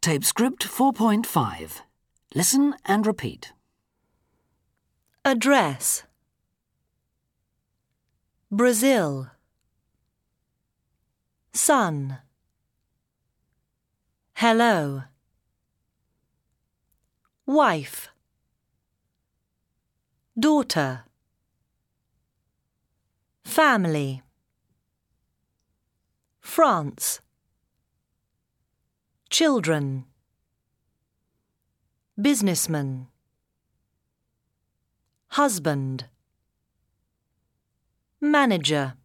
Tape script 4.5. Listen and repeat. Address. Brazil. Sun. Hello. Wife. Daughter. Family. France. Children. Businessman. Husband. Manager.